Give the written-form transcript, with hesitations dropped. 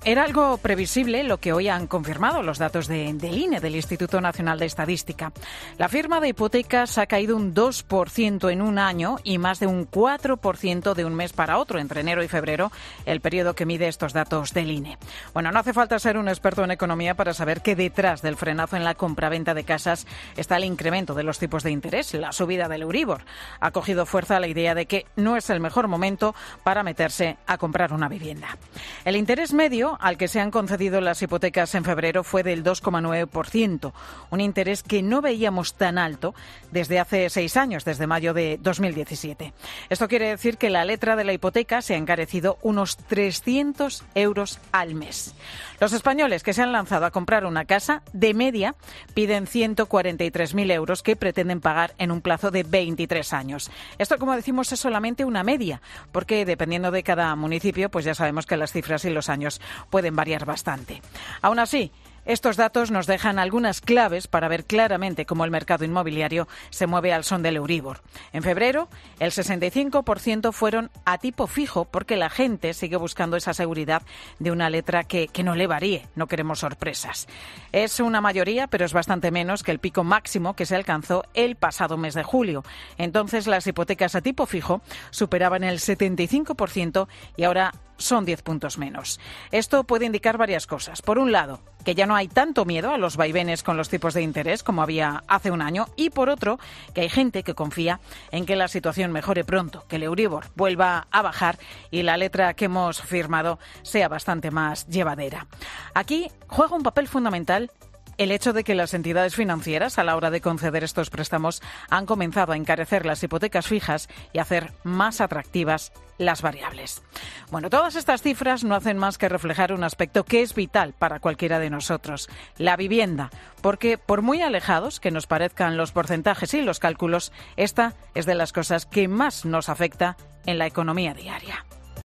Era algo previsible lo que hoy han confirmado los datos del INE, del Instituto Nacional de Estadística. La firma de hipotecas ha caído un 2% en un año y más de un 4% de un mes para otro, entre enero y febrero, el periodo que mide estos datos del INE. Bueno, no hace falta ser un experto en economía para saber que detrás del frenazo en la compraventa de casas está el incremento de los tipos de interés, la subida del Euribor. Ha cogido fuerza la idea de que no es el mejor momento para meterse a comprar una vivienda. El interés medio al que se han concedido las hipotecas en febrero fue del 2,9%, un interés que no veíamos tan alto desde hace 6 años, desde mayo de 2017. Esto quiere decir que la letra de la hipoteca se ha encarecido unos 300 euros al mes. Los españoles que se han lanzado a comprar una casa, de media, piden 143.000 euros que pretenden pagar en un plazo de 23 años. Esto, como decimos, es solamente una media, porque dependiendo de cada municipio, pues ya sabemos que las cifras y los años pueden variar bastante. Aún así, estos datos nos dejan algunas claves para ver claramente cómo el mercado inmobiliario se mueve al son del Euribor. En febrero, el 65% fueron a tipo fijo porque la gente sigue buscando esa seguridad de una letra que no le varíe. No queremos sorpresas. Es una mayoría, pero es bastante menos que el pico máximo que se alcanzó el pasado mes de julio. Entonces, las hipotecas a tipo fijo superaban el 75% y ahora son 10 puntos menos. Esto puede indicar varias cosas. Por un lado, que ya no hay tanto miedo a los vaivenes con los tipos de interés como había hace un año, y por otro, que hay gente que confía en que la situación mejore pronto, que el Euribor vuelva a bajar y la letra que hemos firmado sea bastante más llevadera. Aquí juega un papel fundamental el hecho de que las entidades financieras, a la hora de conceder estos préstamos, han comenzado a encarecer las hipotecas fijas y a hacer más atractivas las variables. Bueno, todas estas cifras no hacen más que reflejar un aspecto que es vital para cualquiera de nosotros, la vivienda, porque por muy alejados que nos parezcan los porcentajes y los cálculos, esta es de las cosas que más nos afecta en la economía diaria.